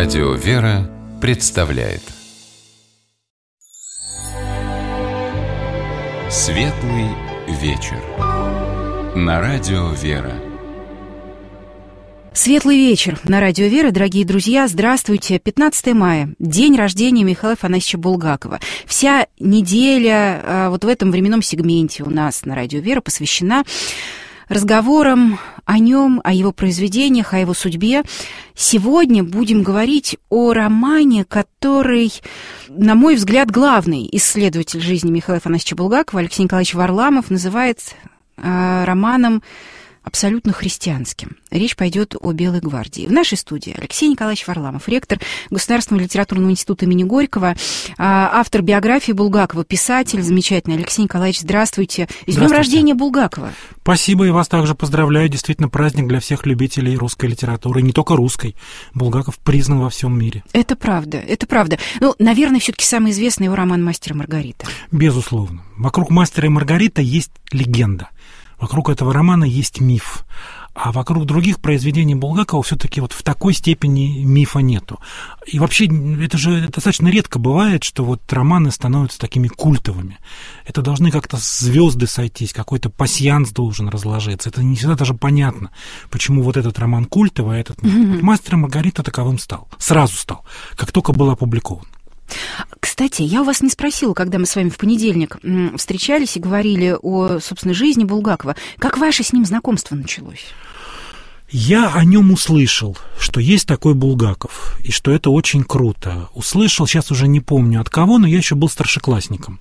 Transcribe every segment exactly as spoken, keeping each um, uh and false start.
Радио «Вера» представляет Светлый вечер на Радио «Вера». Светлый вечер на Радио «Вера», дорогие друзья, здравствуйте. пятнадцатое мая, день рождения Михаила Афанасьевича Булгакова. Вся неделя вот в этом временном сегменте у нас на Радио «Вера посвящена разговорам о нем, о его произведениях, о его судьбе. Сегодня будем говорить о романе, который, на мой взгляд, главный исследователь жизни Михаила Афанасьевича Булгакова, Алексей Николаевич Варламов, называет э, романом абсолютно христианским. Речь пойдет о Белой гвардии. В нашей студии Алексей Николаевич Варламов, ректор Государственного литературного института имени Горького, автор биографии Булгакова, писатель замечательный. Алексей Николаевич, здравствуйте. С днем рождения Булгакова. Спасибо, и вас также поздравляю. Действительно, праздник для всех любителей русской литературы, не только русской. Булгаков признан во всем мире. Это правда, это правда. Ну, наверное, все-таки самый известный его роман «Мастер и Маргарита». Безусловно. Вокруг «Мастера и Маргариты» есть легенда. Вокруг этого романа есть миф, а вокруг других произведений Булгакова все-таки вот в такой степени мифа нету. И вообще это же достаточно редко бывает, что вот романы становятся такими культовыми. Это должны как-то звезды сойтись, какой-то пасьянс должен разложиться. Это не всегда даже понятно, почему вот этот роман культовый, а этот mm-hmm. вот «Мастер и Маргарита» таковым стал. Сразу стал, как только был опубликован. Кстати, я у вас не спросила, когда мы с вами в понедельник встречались и говорили о, собственно, жизни Булгакова. Как ваше с ним знакомство началось? Я о нем услышал, что есть такой Булгаков, и что это очень круто. Услышал, сейчас уже не помню от кого, но я еще был старшеклассником.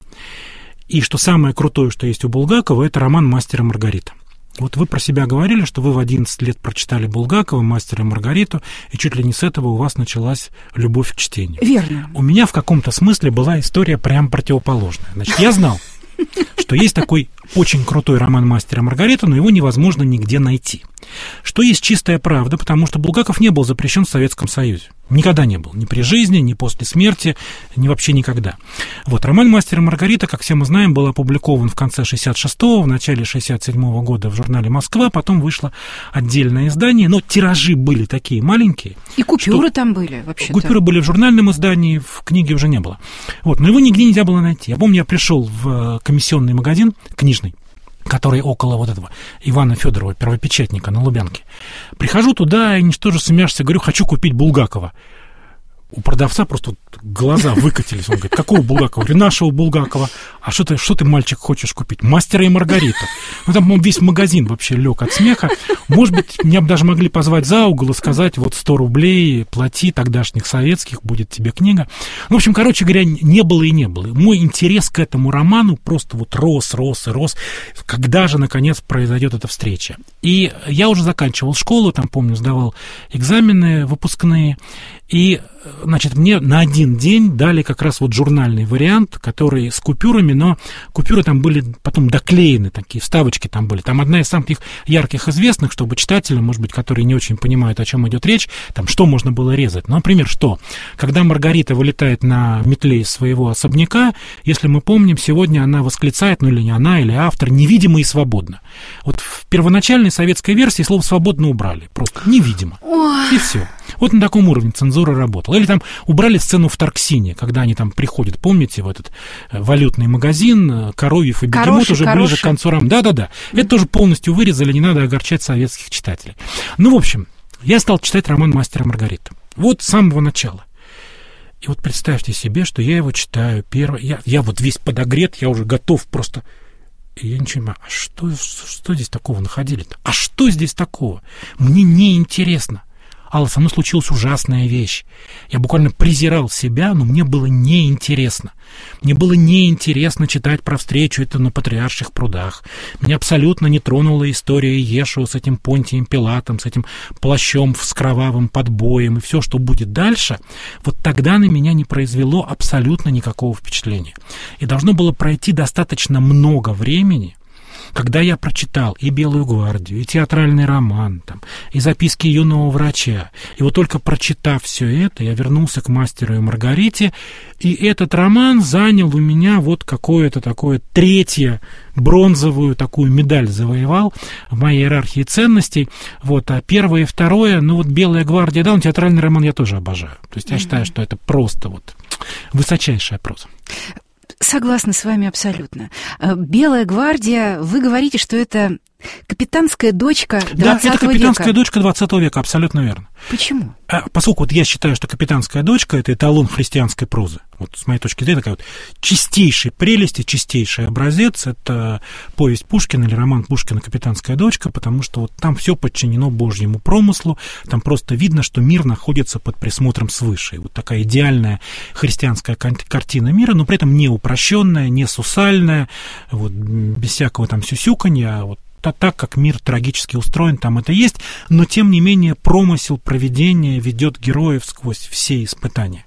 И что самое крутое, что есть у Булгакова, это роман «Мастер и Маргарита». Вот вы про себя говорили, что вы в одиннадцать лет прочитали Булгакова, «Мастера и Маргариту», и чуть ли не с этого у вас началась любовь к чтению. Верно. У меня в каком-то смысле была история прям противоположная. Значит, я знал, что есть такой очень крутой роман «Мастер и Маргарита», но его невозможно нигде найти. Что есть чистая правда, потому что Булгаков не был запрещен в Советском Союзе. Никогда не был. Ни при жизни, ни после смерти, ни вообще никогда. Вот, роман «Мастер и Маргарита», как все мы знаем, был опубликован в конце шестьдесят шестого, в начале шестьдесят седьмого года в журнале «Москва», потом вышло отдельное издание, но тиражи были такие маленькие. И купюры что... там были, вообще-то. Купюры были в журнальном издании, в книге уже не было. Вот, но его нигде нельзя было найти. Я помню, я пришел в комиссионный магазин книжный, который около вот этого Ивана Федорова, первопечатника на Лубянке. Прихожу туда, и ничтоже смеешься, говорю, хочу купить Булгакова. У продавца просто глаза выкатились. Он говорит, какого Булгакова? Говорю, нашего Булгакова. А что ты, что ты, мальчик, хочешь купить? «Мастера и Маргариту». Ну, там весь магазин вообще лег от смеха. Может быть, меня бы даже могли позвать за угол и сказать, вот сто рублей, плати, тогдашних советских, будет тебе книга. Ну, в общем, короче говоря, не было и не было. Мой интерес к этому роману просто вот рос, рос и рос. Когда же, наконец, произойдет эта встреча? И я уже заканчивал школу, там, помню, сдавал экзамены выпускные, и, значит, мне на один день дали как раз вот журнальный вариант, который с купюрами, но купюры там были потом доклеены, такие вставочки там были. Там одна из самых ярких известных, чтобы читатели, может быть, которые не очень понимают, о чем идет речь, там что можно было резать. Ну, например, что? Когда Маргарита вылетает на метле из своего особняка, если мы помним, сегодня она восклицает, ну или не она, или автор, невидимо и свободно. Вот в первоначальной советской версии слово «свободно» убрали. Просто невидимо. И все. Вот на таком уровне цензура работала. Или там убрали сцену в Торксине, когда они там приходят, помните, в этот валютный магазин, Коровьев и Бегемот Короши, уже Короши. Ближе к концу рамы. Да-да-да. Mm-hmm. Это тоже полностью вырезали, не надо огорчать советских читателей. Ну, в общем, я стал читать роман «Мастер и Маргарита». Вот с самого начала. И вот представьте себе, что я его читаю первый. Я, я вот весь подогрет, я уже готов просто... И я ничего не понимаю, а что, что здесь такого находили-то? А что здесь такого? Мне неинтересно. Алла, со мной случилась ужасная вещь. Я буквально презирал себя, но мне было неинтересно. Мне было неинтересно читать про встречу это на Патриарших прудах. Меня абсолютно не тронула история Иешуа с этим Понтием Пилатом, с этим плащом с кровавым подбоем и все, что будет дальше. Вот тогда на меня не произвело абсолютно никакого впечатления. И должно было пройти достаточно много времени, когда я прочитал и «Белую гвардию», и театральный роман, там, и записки юного врача, и вот только прочитав все это, я вернулся к «Мастеру и Маргарите», и этот роман занял у меня вот какое-то такое третье, бронзовую такую медаль завоевал в моей иерархии ценностей. Вот, а первое и второе, ну вот «Белая гвардия», да, он театральный роман я тоже обожаю. То есть я mm-hmm. считаю, что это просто вот высочайшая проза. Согласна с вами абсолютно. «Белая гвардия», вы говорите, что это капитанская дочка двадцатого века. Да, это капитанская века. дочка двадцатого века, абсолютно верно. Почему? А, поскольку вот я считаю, что капитанская дочка — это эталон христианской прозы. Вот с моей точки зрения такая вот чистейшей прелести, чистейший образец — это повесть Пушкина или роман Пушкина «Капитанская дочка», потому что вот там все подчинено Божьему промыслу, там просто видно, что мир находится под присмотром свыше. И вот такая идеальная христианская картина мира, но при этом не упрощенная, не сусальная, вот, без всякого там сюсюканья, а вот так, как мир трагически устроен, там это есть, но, тем не менее, промысел провидения ведет героев сквозь все испытания.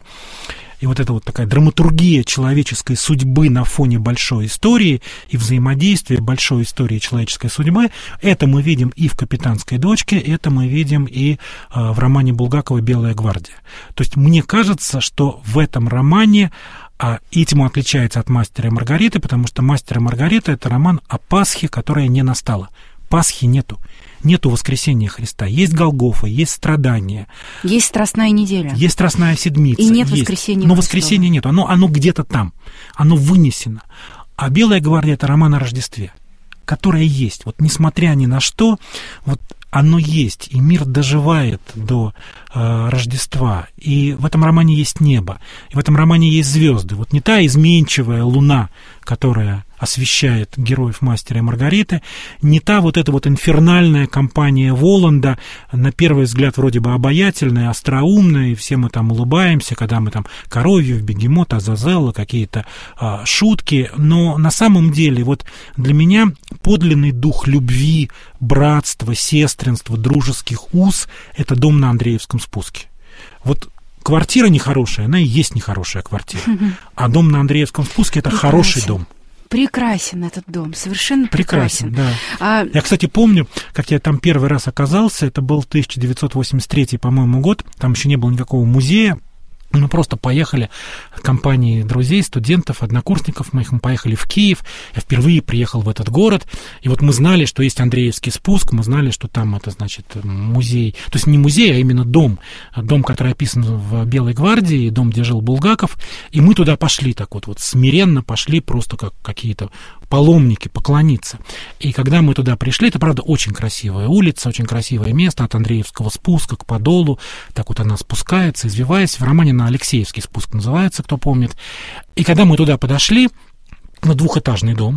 И вот эта вот такая драматургия человеческой судьбы на фоне большой истории и взаимодействие большой истории человеческой судьбы, это мы видим и в «Капитанской дочке», это мы видим и э, в романе Булгакова «Белая гвардия». То есть мне кажется, что в этом романе А этим он отличается от «Мастера и Маргариты», потому что «Мастер и Маргарита» — это роман о Пасхе, которая не настала. Пасхи нету. Нету воскресения Христа. Есть Голгофа, есть страдания. Есть Страстная неделя. Есть Страстная седмица. И нет есть. воскресения Но Христова. воскресения нет. Оно, оно где-то там. Оно вынесено. А «Белая гвардия» — это роман о Рождестве, которое есть. Вот несмотря ни на что, вот оно есть, и мир доживает до э, Рождества. И в этом романе есть небо, и в этом романе есть звезды. Вот не та изменчивая луна, которая освещает героев «Мастера и Маргариты», не та вот эта вот инфернальная компания Воланда, на первый взгляд вроде бы обаятельная, остроумная, и все мы там улыбаемся, когда мы там Коровьев, Бегемот, Азазелла, какие-то а, шутки, но на самом деле вот для меня подлинный дух любви, братства, сестринства, дружеских уз — это дом на Андреевском спуске. Вот квартира нехорошая, она и есть нехорошая квартира, а дом на Андреевском спуске — это Прекрасен. Хороший дом. Прекрасен этот дом, совершенно прекрасен. Прекрасен, да. А... Я, кстати, помню, как я там первый раз оказался, это был тысяча девятьсот восемьдесят третий, по-моему, год, там еще не было никакого музея. Мы просто поехали в компании друзей, студентов, однокурсников моих, мы поехали в Киев, я впервые приехал в этот город, и вот мы знали, что есть Андреевский спуск, мы знали, что там это, значит, музей, то есть не музей, а именно дом, дом, который описан в «Белой гвардии», дом, где жил Булгаков, и мы туда пошли так вот, вот смиренно пошли, просто как какие-то паломники, поклониться. И когда мы туда пришли, это, правда, очень красивая улица, очень красивое место от Андреевского спуска к Подолу, так вот она спускается, извиваясь, в романе на Алексеевский спуск называется, кто помнит. И когда мы туда подошли, на двухэтажный дом,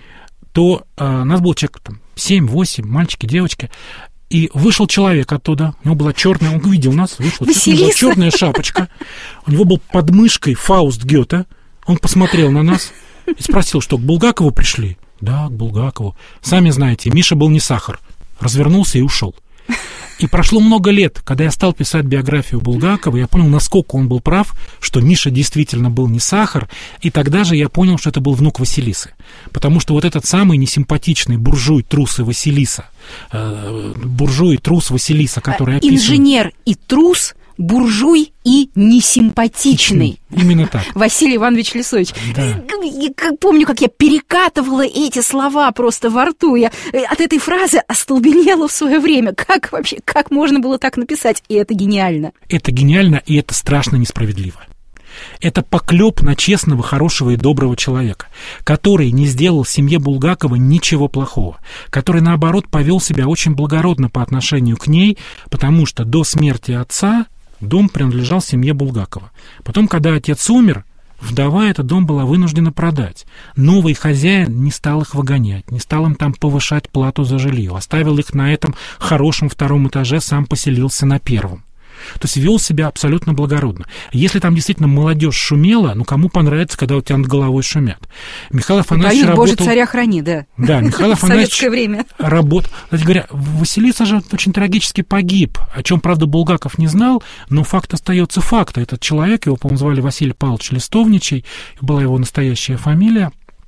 то э, нас было человек там семь-восемь, мальчики, девочки, и вышел человек оттуда, у него была черная, он увидел нас, вышел, у него была черная шапочка, у него был под мышкой Фауст Гёте, он посмотрел на нас и спросил, что, к Булгакову пришли? Да, к Булгакову. Сами знаете, Миша был не сахар, развернулся и ушел. И прошло много лет, когда я стал писать биографию Булгакова, я понял, насколько он был прав, что Миша действительно был не сахар, и тогда же я понял, что это был внук Василисы. Потому что вот этот самый несимпатичный буржуй, трус и Василиса, э, буржуй и трус Василиса, который описан... Инженер и трус, буржуй и несимпатичный. Именно так. Василий Иванович Лисович. Да. Я помню, как я перекатывала эти слова просто во рту. Я от этой фразы остолбенела в свое время. Как вообще, как можно было так написать? И это гениально. Это гениально, и это страшно несправедливо. Это поклеп на честного, хорошего и доброго человека, который не сделал семье Булгакова ничего плохого, который, наоборот, повел себя очень благородно по отношению к ней, потому что до смерти отца дом принадлежал семье Булгакова. Потом, когда отец умер, вдова этот дом была вынуждена продать. Новый хозяин не стал их выгонять, не стал им там повышать плату за жилье, оставил их на этом хорошем втором этаже, сам поселился на первом. То есть вел себя абсолютно благородно. Если там действительно молодежь шумела, ну кому понравится, когда у тебя над головой шумят? Михаил Афанасьевич Боюсь, работал... Боже, царя храни, да. Да, Михаил Афанасьевич время. работал... Кстати говоря, Василиса же очень трагически погиб, о чем, правда, Булгаков не знал, но факт остается фактом. Этот человек, его, по-моему, звали Василий Павлович Листовничий, была его настоящая фамилия.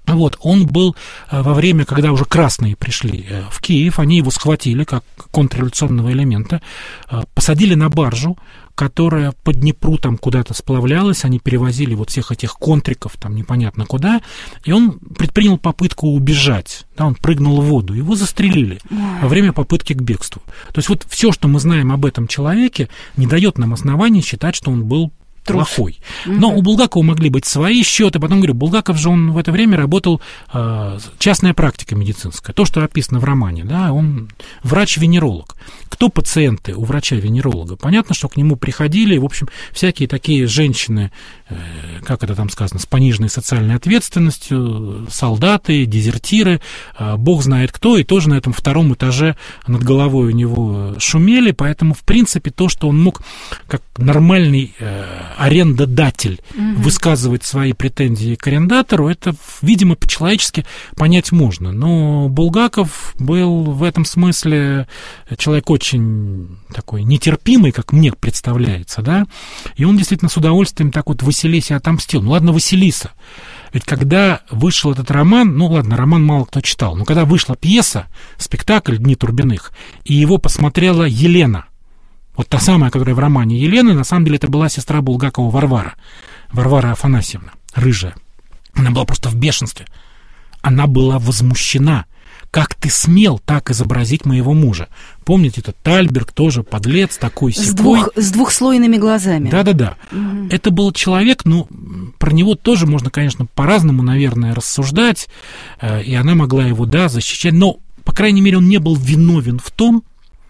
Вот, он был во время, когда уже красные пришли в Киев, они его схватили как контрреволюционного элемента, посадили на баржу, которая по Днепру там куда-то сплавлялась, они перевозили вот всех этих контриков там непонятно куда, и он предпринял попытку убежать, да, он прыгнул в воду, его застрелили во время попытки к бегству. То есть вот все, что мы знаем об этом человеке, не дает нам оснований считать, что он был плохой. Но у Булгакова могли быть свои счеты. Потом говорю, Булгаков же он в это время работал, э, частная практика медицинская, то, что описано в романе, да, он врач-венеролог. Кто пациенты у врача-венеролога? Понятно, что к нему приходили, в общем, всякие такие женщины, э, как это там сказано, с пониженной социальной ответственностью, солдаты, дезертиры, э, бог знает кто, и тоже на этом втором этаже над головой у него шумели, поэтому, в принципе, то, что он мог как нормальный э, арендодатель угу. высказывать свои претензии к арендатору, это, видимо, по-человечески понять можно. Но Булгаков был в этом смысле человек очень такой нетерпимый, как мне представляется, да, и он действительно с удовольствием так вот Василисе отомстил. Ну ладно, Василиса, ведь когда вышел этот роман, ну ладно, роман мало кто читал, но когда вышла пьеса, спектакль «Дни Турбиных», и его посмотрела Елена, вот та самая, которая в романе Елены, на самом деле это была сестра Булгакова Варвара. Варвара Афанасьевна, рыжая. Она была просто в бешенстве. Она была возмущена. Как ты смел так изобразить моего мужа? Помните, этот Тальберг тоже подлец, такой сякой. С, двух, с двухслойными глазами. Да-да-да. Угу. Это был человек, ну, про него тоже можно, конечно, по-разному, наверное, рассуждать. И она могла его, да, защищать. Но, по крайней мере, он не был виновен в том,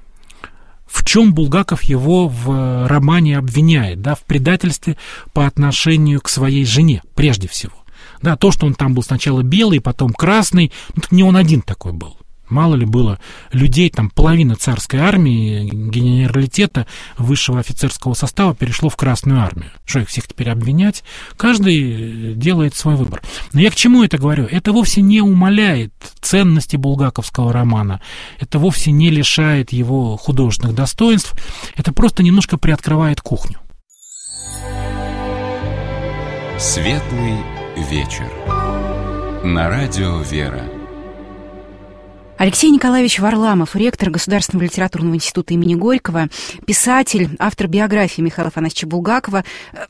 в чем Булгаков его в романе обвиняет, да, в предательстве по отношению к своей жене, прежде всего. Да, то, что он там был сначала белый, потом красный, ну, не он один такой был. Мало ли было людей, там половина царской армии, генералитета, высшего офицерского состава перешло в Красную армию. Что их всех теперь обвинять? Каждый делает свой выбор. Но я к чему это говорю? Это вовсе не умаляет ценности булгаковского романа. Это вовсе не лишает его художественных достоинств. Это просто немножко приоткрывает кухню. Светлый вечер. На радио «Вера». Алексей Николаевич Варламов, ректор Государственного литературного института имени Горького, писатель, автор биографии Михаила Афанасьевича Булгакова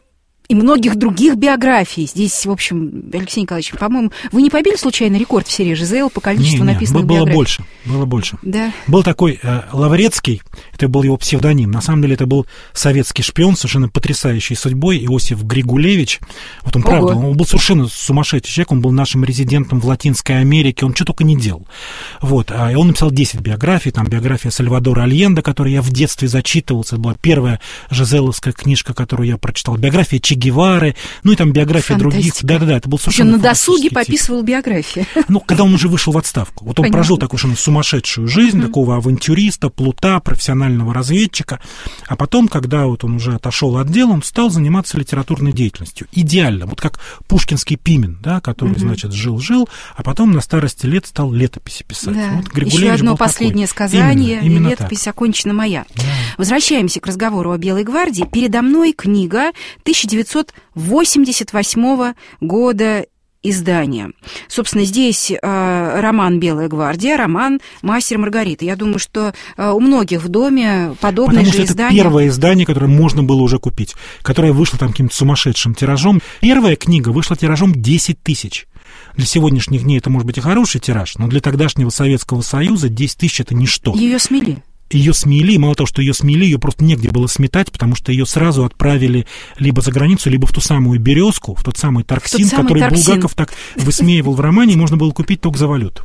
и многих других биографий. Здесь, в общем, Алексей Николаевич, по-моему, вы не побили случайно рекорд в серии ЖЗЛ по количеству не, не, написанных было биографий? Больше, было больше. Да. Был такой э, Лаврецкий, это был его псевдоним. На самом деле это был советский шпион, совершенно потрясающей судьбой, Иосиф Григулевич. Вот он, Ого. правда, он был совершенно сумасшедший человек, он был нашим резидентом в Латинской Америке, он что только не делал. Вот, а он написал десять биографий, там биография Сальвадора Альенде, которую я в детстве зачитывался, это была первая ЖЗЛовская книжка, которую я прочитал, биография Че Гевары, ну и там биография других. Да-да-да, это был совершенно на досуге пописывал биографии. Ну, когда он уже вышел в отставку. Вот он Понятно. прожил такую совершенно сумасшедшую жизнь, mm-hmm. такого авантюриста, плута, профессионального разведчика. А потом, когда вот он уже отошел от дела, он стал заниматься литературной деятельностью. Идеально. Вот как пушкинский Пимен, да, который, mm-hmm. значит, жил-жил, а потом на старости лет стал летописи писать. Да. Вот еще одно последнее такой. сказание, именно, именно летопись так. окончена моя. Да. Возвращаемся к разговору о Белой гвардии. Передо мной книга тысяча девятьсот восемьдесят восьмого года издания. Собственно, здесь э, роман «Белая гвардия», роман «Мастер и Маргарита». Я думаю, что э, у многих в доме подобное Потому же что издание. Это первое издание, которое можно было уже купить, которое вышло там каким-то сумасшедшим тиражом. Первая книга вышла тиражом десять тысяч. Для сегодняшних дней это может быть и хороший тираж, но для тогдашнего Советского Союза десять тысяч – это ничто. Ее смели. Ее смели, и мало того, что ее смели, ее просто негде было сметать, потому что ее сразу отправили либо за границу, либо в ту самую «Березку», в тот самый Торксин, тот самый который Торксин. Булгаков так высмеивал в романе, и можно было купить только за валюту.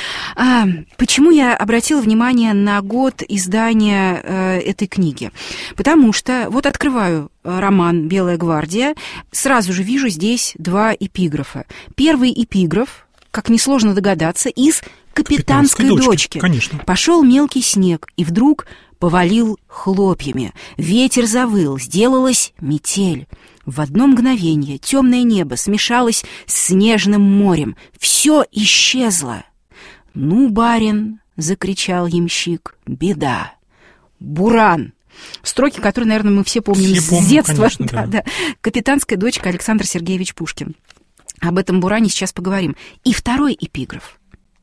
А, почему я обратила внимание на год издания э, этой книги? Потому что вот открываю роман «Белая гвардия», сразу же вижу здесь два эпиграфа. Первый эпиграф, как несложно догадаться, из «Капитанской, Капитанской дочки». дочки. Конечно. Пошел мелкий снег, и вдруг повалил хлопьями. Ветер завыл, сделалась метель. В одно мгновение темное небо смешалось с снежным морем. Все исчезло. «Ну, барин!» — закричал ямщик. «Беда! Буран!» Строки, которые, наверное, мы все помним все с помню, детства. Конечно, да. Да, да. «Капитанская дочка», Александр Сергеевич Пушкин. Об этом Буране сейчас поговорим. И второй эпиграф.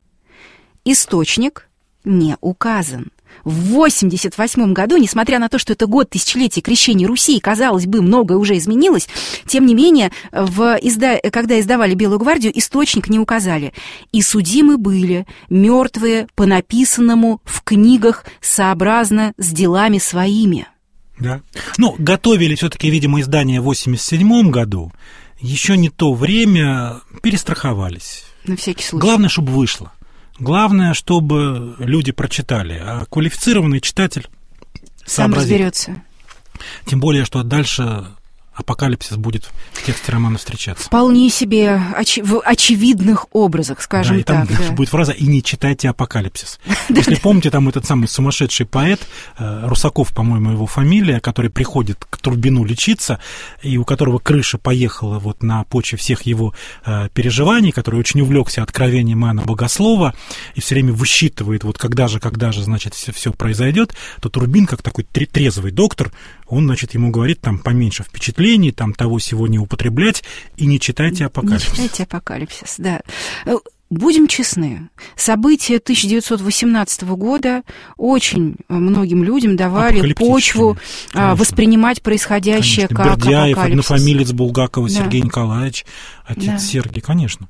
Источник не указан. В восемьдесят восьмом году, несмотря на то, что это год тысячелетия крещения Руси, и, казалось бы, многое уже изменилось, тем не менее, в изда... когда издавали «Белую гвардию», источник не указали. И судимы были мертвые по написанному в книгах сообразно с делами своими. Да. Ну, готовили все-таки, видимо, издание в восемьдесят седьмом году. Еще не то время, перестраховались. На всякий случай. Главное, чтобы вышло. Главное, чтобы люди прочитали, а квалифицированный читатель сам разберется. Тем более, что дальше апокалипсис будет в тексте романа встречаться. Вполне себе оч- в очевидных образах, скажем да, и там так. Да. будет фраза «и не читайте апокалипсис». Если помните, там этот самый сумасшедший поэт, Русаков, по-моему, его фамилия, который приходит к Турбину лечиться, и у которого крыша поехала вот на почве всех его переживаний, который очень увлекся откровением Иоанна Богослова и все время высчитывает, вот когда же, когда же, значит, все, все произойдет, то Турбин, как такой трезвый доктор, он, значит, ему говорит, там, поменьше впечатлений, там, того всего не употреблять, и не читайте апокалипсис. Не читайте апокалипсис, да. Будем честны, события тысяча девятьсот восемнадцатого года очень многим людям давали почву конечно. воспринимать происходящее конечно. как Бердяев, апокалипсис. однофамилец Булгакова, да. Сергей Николаевич, отец да. Сергий, конечно.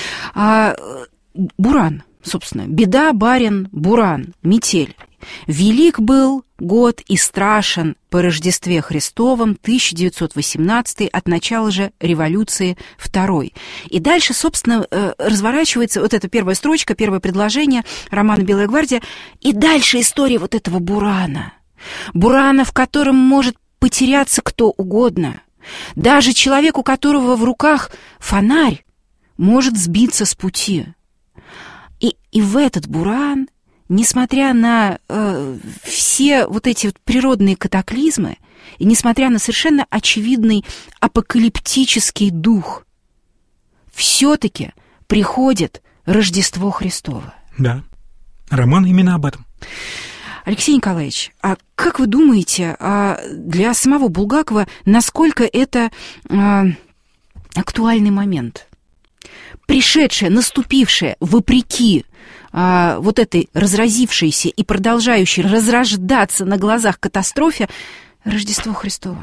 А, Буран, собственно, беда, барин, буран, метель. Велик был год и страшен по Рождестве Христовом тысяча девятьсот восемнадцатый, от начала же революции второй. И дальше, собственно, разворачивается вот эта первая строчка, первое предложение романа «Белая гвардия», и дальше история вот этого бурана. Бурана, в котором может потеряться кто угодно. Даже человек, у которого в руках фонарь, может сбиться с пути. И, и в этот буран, несмотря на э, все вот эти вот природные катаклизмы, и несмотря на совершенно очевидный апокалиптический дух, все-таки приходит Рождество Христово. Да, роман именно об этом. Алексей Николаевич, а как вы думаете, а для самого Булгакова, насколько это а, актуальный момент? Пришедшее, наступившее, вопреки а, вот этой разразившейся и продолжающей разрождаться на глазах катастрофе, Рождество Христово?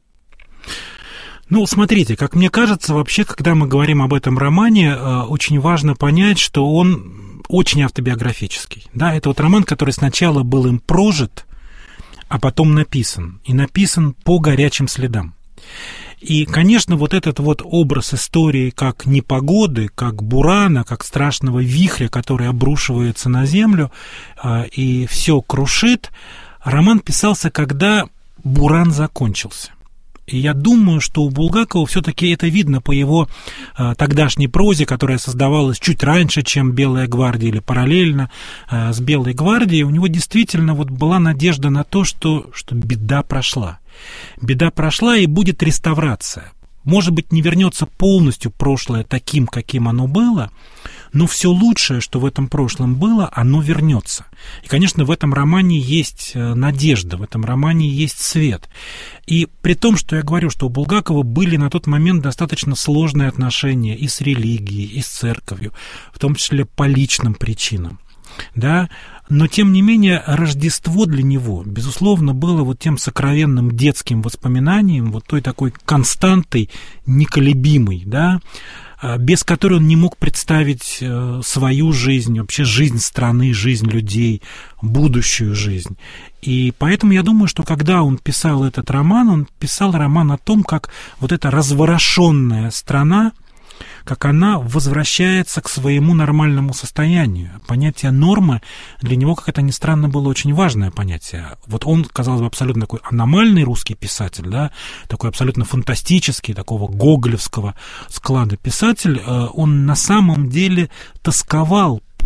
Ну, смотрите, как мне кажется, вообще, когда мы говорим об этом романе, очень важно понять, что он очень автобиографический. Да, это вот роман, который сначала был им прожит, а потом написан. И написан по горячим следам. И, конечно, вот этот вот образ истории как непогоды, как бурана, как страшного вихря, который обрушивается на землю и все крушит, роман писался, когда буран закончился. И я думаю, что у Булгакова все-таки это видно по его а, тогдашней прозе, которая создавалась чуть раньше, чем «Белая гвардия», или параллельно а, с «Белой гвардией». У него действительно вот была надежда на то, что, что беда прошла. Беда прошла, и будет реставрация. Может быть, не вернется полностью прошлое таким, каким оно было, но все лучшее, что в этом прошлом было, оно вернется. И, конечно, в этом романе есть надежда, в этом романе есть свет. И при том, что я говорю, что у Булгакова были на тот момент достаточно сложные отношения и с религией, и с церковью, в том числе по личным причинам. Да? Но, тем не менее, Рождество для него, безусловно, было вот тем сокровенным детским воспоминанием, вот той такой константой неколебимой, да, без которой он не мог представить свою жизнь, вообще жизнь страны, жизнь людей, будущую жизнь. И поэтому я думаю, что когда он писал этот роман, он писал роман о том, как вот эта разворошенная страна, как она возвращается к своему нормальному состоянию. Понятие нормы для него, как это ни странно, было очень важное понятие. Вот он, казалось бы, абсолютно такой аномальный русский писатель, да, такой абсолютно фантастический, такого гоголевского склада писатель, он на самом деле тосковал по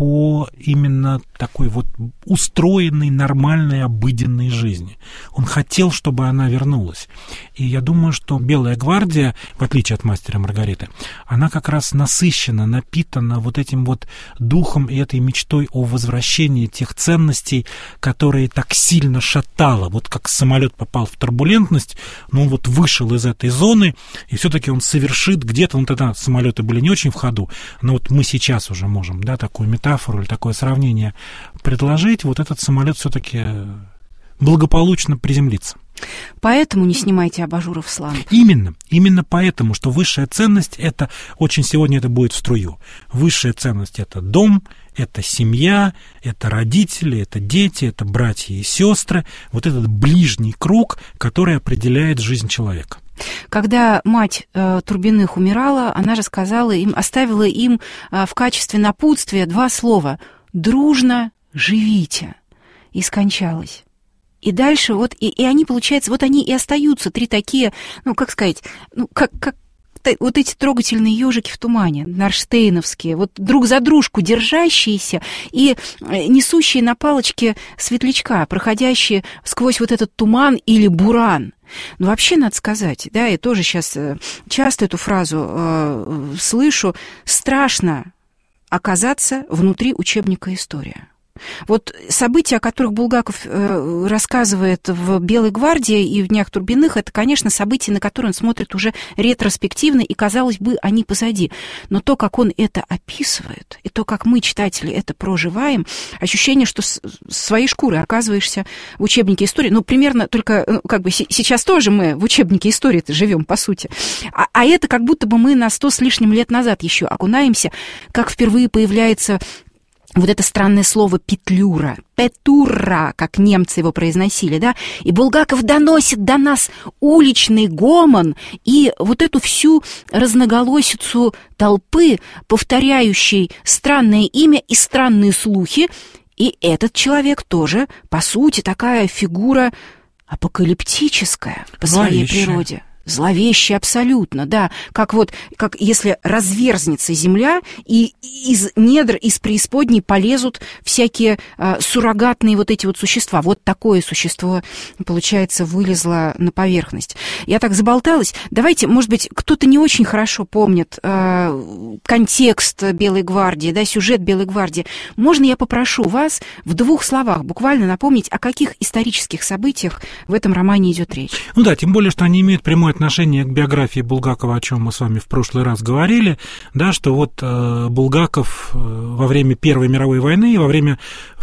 по именно такой вот устроенной, нормальной, обыденной жизни. Он хотел, чтобы она вернулась. И я думаю, что «Белая гвардия», в отличие от «Мастера и Маргариты», она как раз насыщена, напитана вот этим вот духом и этой мечтой о возвращении тех ценностей, которые так сильно шатало. Вот как самолет попал в турбулентность, но он вот вышел из этой зоны, и все-таки он совершит где-то, ну тогда самолеты были не очень в ходу, но вот мы сейчас уже можем, да, такую метафору или такое сравнение предложить, вот этот самолет все-таки благополучно приземлится. Поэтому не снимайте абажуров с ламп. Именно, именно поэтому, что высшая ценность, это, очень сегодня это будет в струю, высшая ценность — это дом, это семья, это родители, это дети, это братья и сестры, вот этот ближний круг, который определяет жизнь человека. Когда мать э, Турбиных умирала, она же сказала им, оставила им э, в качестве напутствия два слова: «дружно живите», и скончалась. И дальше вот, и, и они, получается, вот они и остаются, три такие, ну, как сказать, ну, как, как вот эти трогательные ежики в тумане, нарштейновские, вот друг за дружку держащиеся и несущие на палочке светлячка, проходящие сквозь вот этот туман или буран. Но вообще, надо сказать, да, я тоже сейчас часто эту фразу э, слышу: страшно оказаться внутри учебника «История». Вот события, о которых Булгаков э, рассказывает в «Белой гвардии» и в «Днях Турбиных», это, конечно, события, на которые он смотрит уже ретроспективно, и, казалось бы, они позади. Но то, как он это описывает, и то, как мы, читатели, это проживаем, ощущение, что с своей шкурой оказываешься в учебнике истории. Ну, примерно только, ну, как бы с- сейчас тоже мы в учебнике истории-то живем, по сути. А, а это как будто бы мы на сто с лишним лет назад еще окунаемся, как впервые появляется вот это странное слово «петлюра», «петура», как немцы его произносили, да, и Булгаков доносит до нас уличный гомон и вот эту всю разноголосицу толпы, повторяющей странное имя и странные слухи, и этот человек тоже, по сути, такая фигура апокалиптическая по своей Зловещая. природе. Зловещая абсолютно, да, как вот, как если разверзнется земля, и из недр, из преисподней полезут всякие а, суррогатные вот эти вот существа. Вот такое существо, получается, вылезло на поверхность. Я так заболталась. Давайте, может быть, кто-то не очень хорошо помнит а, контекст «Белой гвардии», да, сюжет «Белой гвардии». Можно я попрошу вас в двух словах буквально напомнить, о каких исторических событиях в этом романе идет речь? Ну да, тем более, что они имеют прямое отношение к биографии Булгакова, о чем мы с вами в прошлый раз говорили, да, что вот э, Булгаков э, во время Первой мировой войны и во время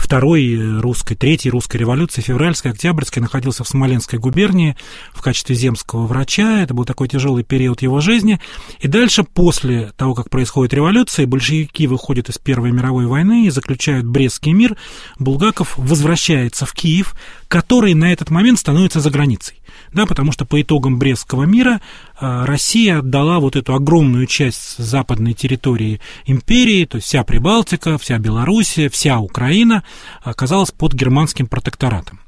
Второй русской, Третьей русской революции, февральской, октябрьской, находился в Смоленской губернии в качестве земского врача. Это был такой тяжелый период его жизни. И дальше, после того, как происходит революция, большевики выходят из Первой мировой войны и заключают Брестский мир, Булгаков возвращается в Киев, который на этот момент становится за границей. Да, потому что по итогам Брестского мира э, Россия отдала вот эту огромную часть западной территории империи, то есть вся Прибалтика, вся Белоруссия, вся Украина оказалась под германским протекторатом.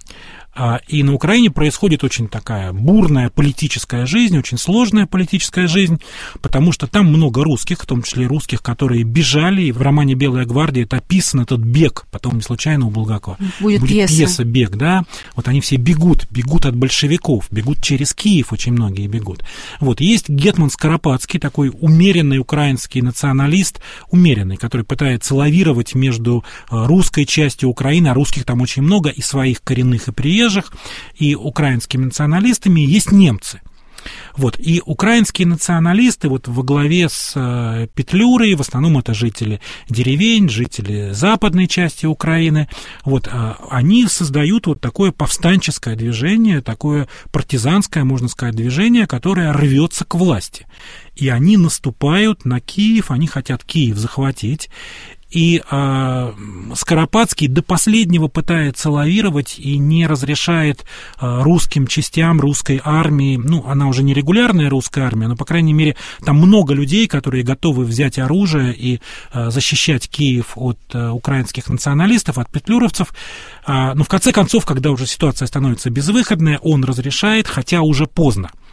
И на Украине происходит очень такая бурная политическая жизнь, очень сложная политическая жизнь, потому что там много русских, в том числе русских, которые бежали, и в романе «Белая гвардия» это описан этот бег, потом не случайно у Булгакова будет, будет пьеса. пьеса «Бег», да, вот они все бегут, бегут от большевиков, бегут через Киев, очень многие бегут. Вот, есть гетман Скоропадский, такой умеренный украинский националист, умеренный, который пытается лавировать между русской частью Украины, а русских там очень много, и своих коренных, и приезжих, и украинскими националистами, есть немцы. Вот, и украинские националисты вот во главе с э, Петлюрой, в основном это жители деревень, жители западной части Украины, вот, э, они создают вот такое повстанческое движение, такое партизанское, можно сказать, движение, которое рвется к власти. И они наступают на Киев, они хотят Киев захватить. И э, Скоропадский до последнего пытается лавировать и не разрешает э, русским частям, русской армии, ну, она уже не регулярная русская армия, но, по крайней мере, там много людей, которые готовы взять оружие и э, защищать Киев от э, украинских националистов, от петлюровцев. Э, но в конце концов, когда уже ситуация становится безвыходная, он разрешает, хотя уже поздно.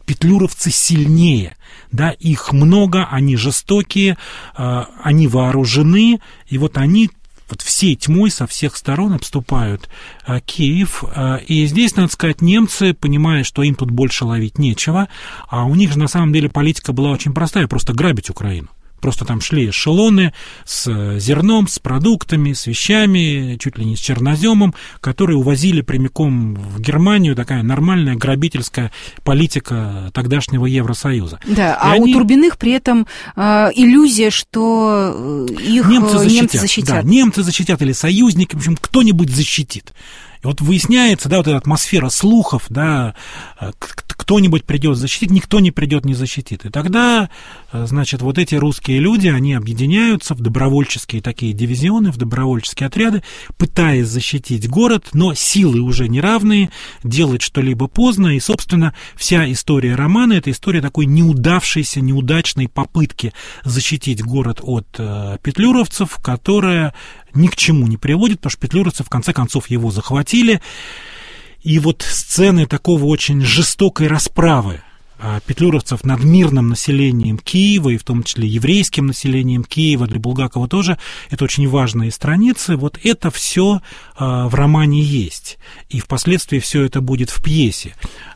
петлюровцы сильнее, да, их много, они жестокие, они вооружены, и вот они вот всей тьмой со всех сторон обступают а, Киев. А, и здесь, надо сказать, немцы, понимая, что им тут больше ловить нечего, а у них же на самом деле политика была очень простая, просто грабить Украину. Просто там шли эшелоны с зерном, с продуктами, с вещами, чуть ли не с черноземом, которые увозили прямиком в Германию. Такая нормальная грабительская политика тогдашнего Евросоюза. Да, и а они... у Турбиных при этом э, иллюзия, что их немцы защитят. немцы защитят. Да, немцы защитят или союзники, в общем, кто-нибудь защитит. И вот выясняется, да, вот эта атмосфера слухов, да, кто-нибудь придет защитить, никто не придет, не защитит. И тогда, значит, вот эти русские люди, они объединяются в добровольческие такие дивизионы, в добровольческие отряды, пытаясь защитить город, но силы уже неравные, делать что-либо поздно, и, собственно, вся история романа — это история такой неудавшейся, неудачной попытки защитить город от э, петлюровцев, которая ни к чему не приводит, потому что петлюровцы в конце концов его захватили. И вот сцены такого очень жестокой расправы петлюровцев над мирным населением Киева, и в том числе еврейским населением Киева, для Булгакова тоже, это очень важные страницы. Вот это все в романе есть. И впоследствии все это будет в пьесе.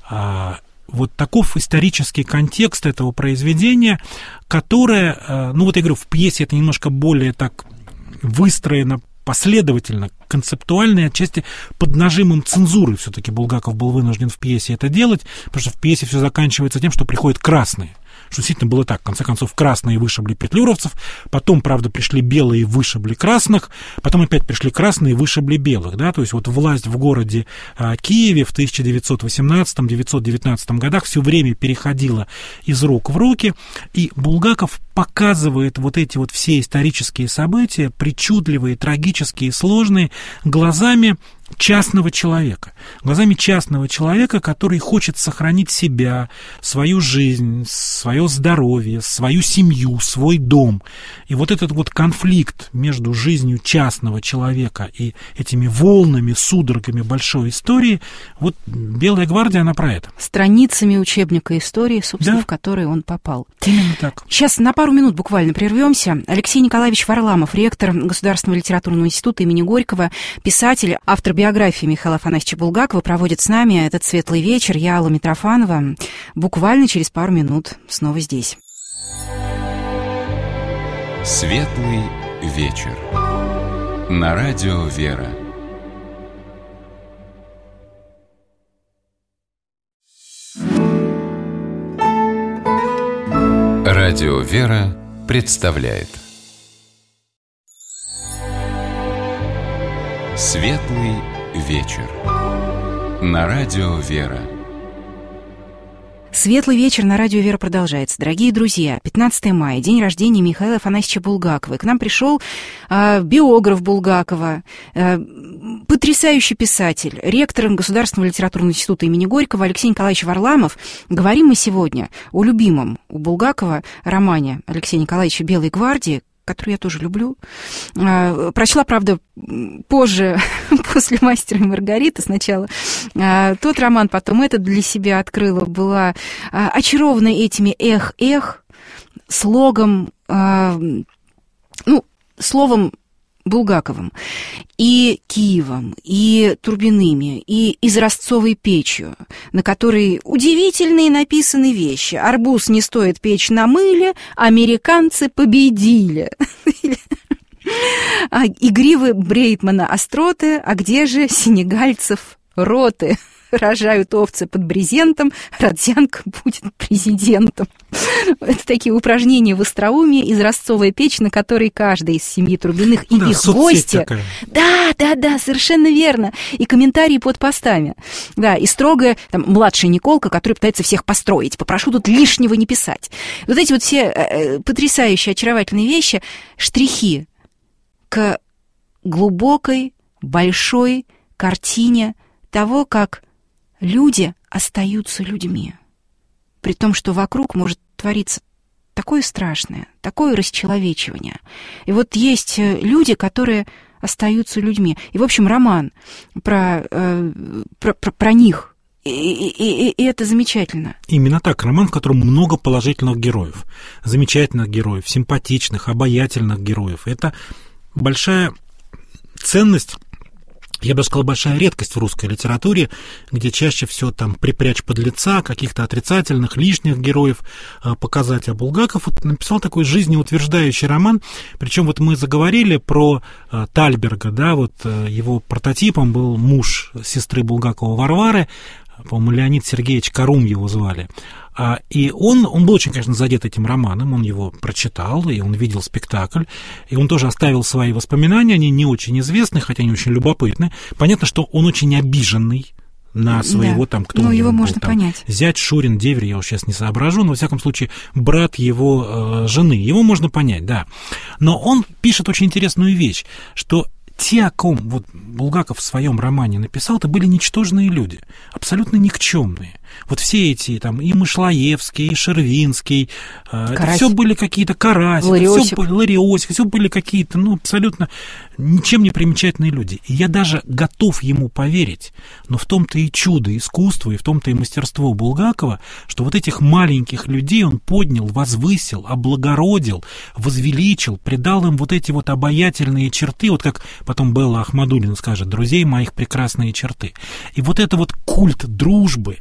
Вот таков исторический контекст этого произведения, которое, ну вот я говорю, в пьесе это немножко более так выстроено последовательно, концептуально, и отчасти под нажимом цензуры все-таки Булгаков был вынужден в пьесе это делать, потому что в пьесе все заканчивается тем, что приходят красные. Что действительно было так. В конце концов, красные вышибли петлюровцев, потом, правда, пришли белые и вышибли красных, потом опять пришли красные и вышибли белых. Да? То есть вот власть в городе а, Киеве в тысяча девятьсот восемнадцатом — девятьсот девятнадцатом годах все время переходила из рук в руки, и Булгаков показывает вот эти вот все исторические события, причудливые, трагические, сложные, глазами частного человека. Глазами частного человека, который хочет сохранить себя, свою жизнь, свое здоровье, свою семью, свой дом. И вот этот вот конфликт между жизнью частного человека и этими волнами, судорогами большой истории, вот «Белая гвардия», она про это. Страницами учебника истории, собственно, да, в который он попал. Именно так. Сейчас на пару минут буквально прервемся. Алексей Николаевич Варламов, ректор Государственного литературного института имени Горького, писатель, автор биографии Михаила Афанасьевича Булгакова, проводит с нами этот светлый вечер. Я Алла Митрофанова. Буквально через пару минут снова здесь. Светлый вечер. На радио «Вера». Радио «Вера» представляет Светлый вечер. На радио «Вера». Светлый вечер на радио «Вера» продолжается. Дорогие друзья, пятнадцатое мая, день рождения Михаила Афанасьевича Булгакова. И к нам пришел э, биограф Булгакова, э, потрясающий писатель, ректор Государственного литературного института имени Горького Алексей Николаевич Варламов. Говорим мы сегодня о любимом у Булгакова романе Алексея Николаевича «Белой гвардии», которую я тоже люблю. Прочла, правда, позже, после «Мастера и Маргариты» сначала тот роман, потом этот для себя открыла, была очарована этими «эх-эх», слогом, ну, словом Булгаковым, и Киевом, и Турбиными, и изразцовой печью, на которой удивительные написаны вещи. «Арбуз не стоит печь на мыле, американцы победили». Игривы Брейтмана остроты, а где же сенегальцев роты? Рожают овцы под брезентом, Родзянко будет президентом. Это такие упражнения в остроумии, изразцовая печь, на которой каждый из семьи Турбиных и да, их гости... Такая. Да, да, да, совершенно верно. И комментарии под постами. Да, и строгая там, младшая Николка, которая пытается всех построить. Попрошу тут лишнего не писать. Вот эти вот все э, потрясающие, очаровательные вещи, штрихи к глубокой, большой картине того, как люди остаются людьми, при том, что вокруг может твориться такое страшное, такое расчеловечивание. И вот есть люди, которые остаются людьми. И, в общем, роман про, э, про, про, про них, И, и, и, и это замечательно. Именно так. Роман, в котором много положительных героев. Замечательных героев, симпатичных, обаятельных героев. Это большая ценность, я бы сказал, большая редкость в русской литературе, где чаще всего там припрячь подлеца, каких-то отрицательных, лишних героев э, показать. А Булгаков вот написал такой жизнеутверждающий роман. Причем вот мы заговорили про э, Тальберга, да, вот э, его прототипом был муж сестры Булгакова Варвары, по-моему, Леонид Сергеевич Карум его звали. И он, он был очень, конечно, задет этим романом, он его прочитал, и он видел спектакль, и он тоже оставил свои воспоминания, они не очень известны, хотя они очень любопытны. Понятно, что он очень обиженный на своего, да, там, кто ну, его был, можно там, понять. Зять, Шурин, Деверь, я уж сейчас не соображу, но, во всяком случае, брат его э, жены, его можно понять, да. Но он пишет очень интересную вещь, что те, о ком вот Булгаков в своем романе написал, это были ничтожные люди, абсолютно никчемные. Вот все эти, там, и Мышлоевский, и Шервинский, Карась. Это все были какие-то Карась, Лариосик. Все, Лариосик, все были какие-то, ну, абсолютно ничем не примечательные люди. И я даже готов ему поверить, но в том-то и чудо искусства, и в том-то и мастерство Булгакова, что вот этих маленьких людей он поднял, возвысил, облагородил, возвеличил, придал им вот эти вот обаятельные черты, вот как потом Белла Ахмадуллина скажет, друзей моих прекрасные черты. И вот это вот культ дружбы,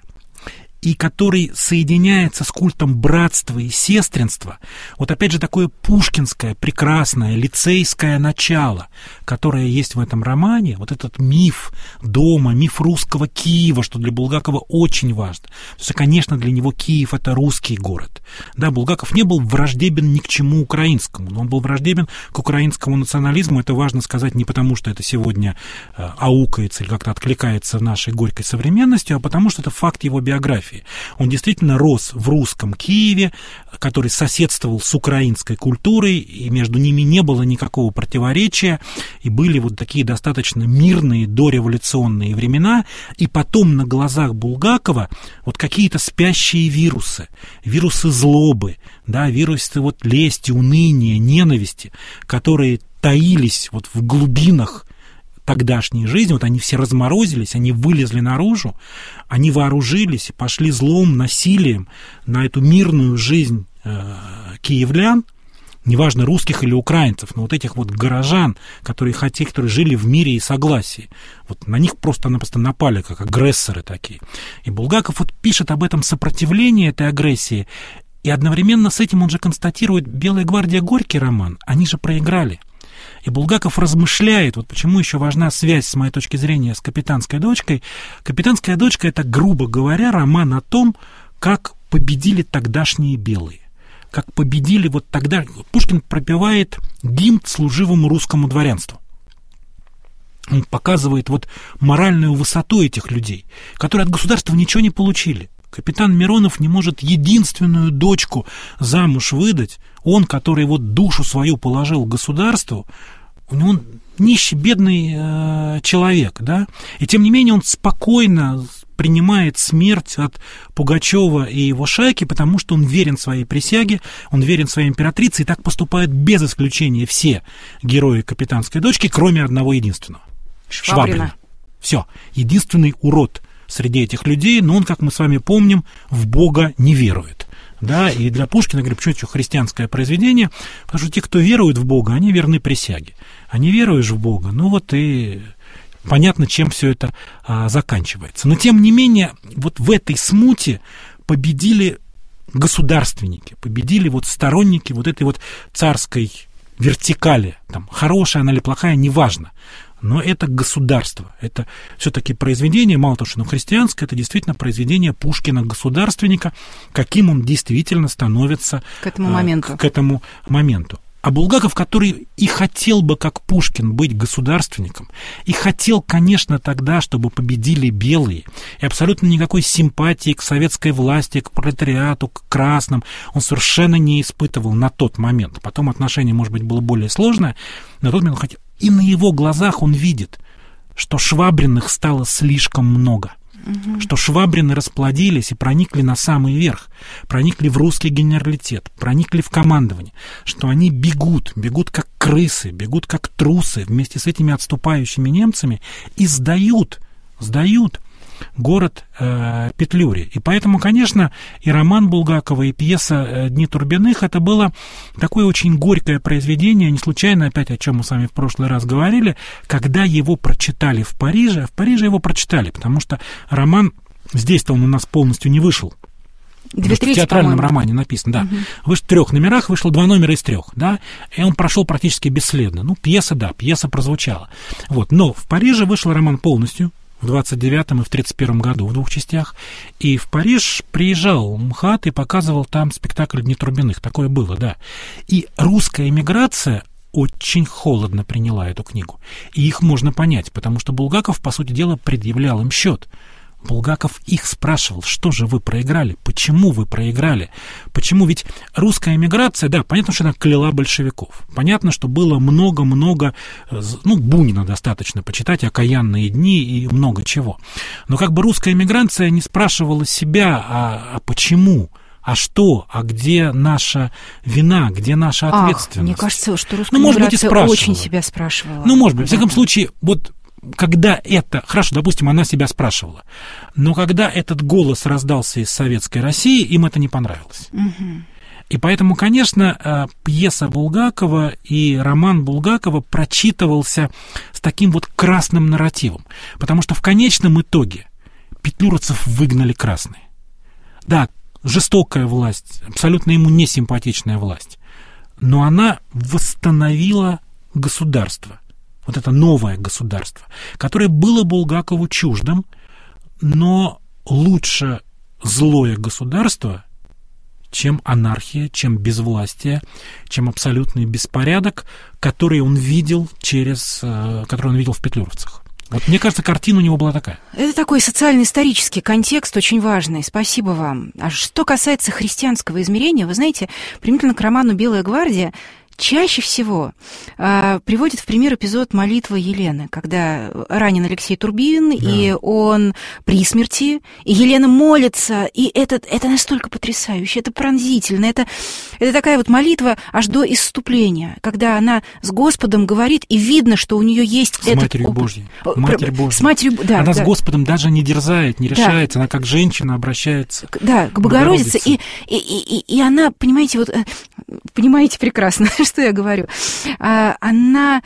и который соединяется с культом братства и сестринства, вот опять же такое пушкинское, прекрасное, лицейское начало, которое есть в этом романе, вот этот миф дома, миф русского Киева, что для Булгакова очень важно. Потому что, конечно, для него Киев — это русский город. Да, Булгаков не был враждебен ни к чему украинскому, но он был враждебен к украинскому национализму. Это важно сказать не потому, что это сегодня э, аукается или как-то откликается в нашей горькой современности, а потому что это факт его биографии. Он действительно рос в русском Киеве, который соседствовал с украинской культурой, и между ними не было никакого противоречия, и были вот такие достаточно мирные дореволюционные времена, и потом на глазах Булгакова вот какие-то спящие вирусы, вирусы злобы, да, вирусы вот лести, уныния, ненависти, которые таились вот в глубинах тогдашней жизни, вот они все разморозились, они вылезли наружу, они вооружились и пошли злом, насилием на эту мирную жизнь э, киевлян, неважно, русских или украинцев, но вот этих вот горожан, которые хотели, которые жили в мире и согласии, вот на них просто-напросто напали, как агрессоры такие. И Булгаков вот пишет об этом сопротивлении этой агрессии, и одновременно с этим он же констатирует: «Белая гвардия» — Горький роман, они же проиграли. И Булгаков размышляет, вот почему еще важна связь, с моей точки зрения, с «Капитанской дочкой». «Капитанская дочка» — это, грубо говоря, роман о том, как победили тогдашние белые, как победили вот тогда. Пушкин пропевает гимн служивому русскому дворянству. Он показывает вот моральную высоту этих людей, которые от государства ничего не получили. Капитан Миронов не может единственную дочку замуж выдать. Он, который вот душу свою положил государству, у него нищий, бедный э, человек, да, и тем не менее он спокойно принимает смерть от Пугачева и его шайки, потому что он верен своей присяге, он верен своей императрице, и так поступают без исключения все герои «Капитанской дочки», кроме одного единственного — Швабрина. Швабрина. Все, единственный урод среди этих людей, но он, как мы с вами помним, в Бога не верует. Да, и для Пушкина, говорю, почему это христианское произведение? Потому что те, кто верует в Бога, они верны присяге. А не веруешь в Бога, ну вот и понятно, чем все это а, заканчивается. Но, тем не менее, вот в этой смуте победили государственники, победили вот сторонники вот этой вот царской вертикали. Там, хорошая она или плохая, неважно. Но это государство, это все-таки произведение, мало того, что оно христианское, это действительно произведение Пушкина-государственника, каким он действительно становится к этому моменту. К этому моменту. А Булгаков, который и хотел бы, как Пушкин, быть государственником, и хотел, конечно, тогда, чтобы победили белые, и абсолютно никакой симпатии к советской власти, к пролетариату, к красным он совершенно не испытывал на тот момент. Потом отношение, может быть, было более сложное, на тот момент он хотел. И на его глазах он видит, что Швабриных стало слишком много, угу. что Швабрины расплодились и проникли на самый верх, проникли в русский генералитет, проникли в командование, что они бегут, бегут как крысы, бегут как трусы вместе с этими отступающими немцами и сдают, сдают город э, Петлюри. И поэтому, конечно, и роман Булгакова, и пьеса «Дни Турбиных» это было такое очень горькое произведение, не случайно, опять о чем мы с вами в прошлый раз говорили, когда его прочитали в Париже, в Париже его прочитали, потому что роман, здесь-то он у нас полностью не вышел. Две трети, в театральном по-моему. романе написано, да. Угу. Вышло в трех номерах, вышло два номера из трех, да, и он прошел практически бесследно. Ну, пьеса, да, пьеса прозвучала. Вот. Но в Париже вышел роман полностью, в двадцать девятом и в тридцать первом году, в двух частях. И в Париж приезжал МХАТ и показывал там спектакль «Дни Турбиных». Такое было, да. И русская эмиграция очень холодно приняла эту книгу. И их можно понять, потому что Булгаков, по сути дела, предъявлял им счет. Булгаков их спрашивал, что же вы проиграли, почему вы проиграли, почему, ведь русская эмиграция, да, понятно, что она кляла большевиков, понятно, что было много-много, ну, Бунина достаточно почитать, «Окаянные дни» и много чего, но как бы русская эмиграция не спрашивала себя, а, а почему, а что, а где наша вина, где наша ответственность? Ах, мне кажется, что русская ну, может эмиграция быть, очень себя спрашивала. Ну, может быть, в всяком случае, вот когда это, хорошо, допустим, она себя спрашивала, но когда этот голос раздался из советской России, им это не понравилось. Угу. И поэтому, конечно, пьеса Булгакова и роман Булгакова прочитывался с таким вот красным нарративом, потому что в конечном итоге петлюровцев выгнали красные. Да, жестокая власть, абсолютно ему несимпатичная власть, но она восстановила государство. Вот это новое государство, которое было Булгакову чуждым, но лучше злое государство, чем анархия, чем безвластие, чем абсолютный беспорядок, который он видел через, который он видел в петлюровцах. Вот мне кажется, картина у него была такая. Это такой социально-исторический контекст, очень важный. Спасибо вам. А что касается христианского измерения, вы знаете, применительно к роману «Белая гвардия», чаще всего э, приводит в пример эпизод молитвы Елены, когда ранен Алексей Турбин, да. И он при смерти, и Елена молится, и это, это настолько потрясающе, это пронзительно, это, это такая вот молитва аж до исступления, когда она с Господом говорит, и видно, что у нее есть с этот Матерью опыт. Божьей. Матерь Божья. С Матерью, да, она да. с Господом даже не дерзает, не решается, да. Она как женщина обращается да, к Богородице, Богородице. И, и, и, и она, понимаете, вот, понимаете прекрасно, что я говорю, она,